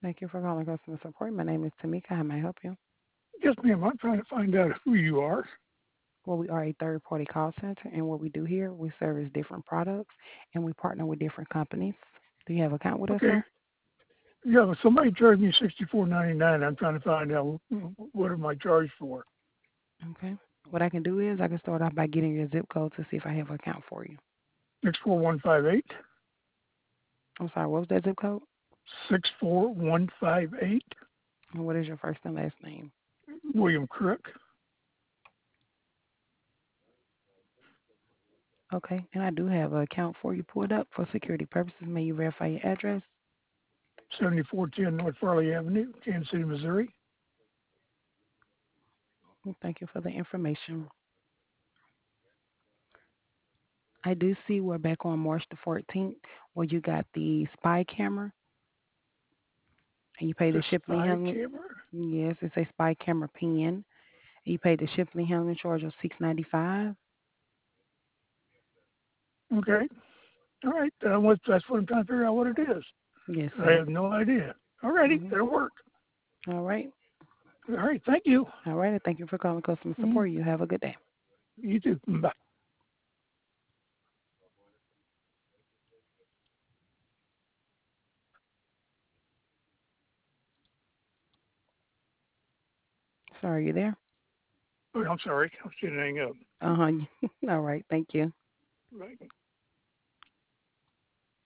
Thank you for calling customer support. My name is Tamika. How may I help you? Yes, ma'am. I'm trying to find out who you are. Well, we are a third party call center, and what we do here, we service different products and we partner with different companies. Do you have an account with us, Okay. sir? Yeah, well, somebody charged me $64.99. I'm trying to find out what am I charged for. Okay. What I can do is I can start off by getting your zip code to see if I have an account for you. 64158. I'm sorry, what was that zip code? 64158. And what is your first and last name? William Crook. Okay. And I do have an account for you pulled up for security purposes. May you verify your address? 7410 North Farley Avenue, Kansas City, Missouri. Thank you for the information. I do see we're back on March the 14th where you got the spy camera and you paid the The shipping and spy handling. camera. Yes, it's a spy camera pin. You paid the shipping and handling charge of $6.95. Okay. All right. That's what I'm trying to figure out what it is. Yes, I sir. have no idea. All righty. Hmm. That'll work. All right. All right. Thank you. All right. Thank you for calling customer Mm, support. You have a good day. You too. Bye. Sorry, you there? Oh, I'm sorry. I was getting hang up. Uh huh. All right. Thank you. Right.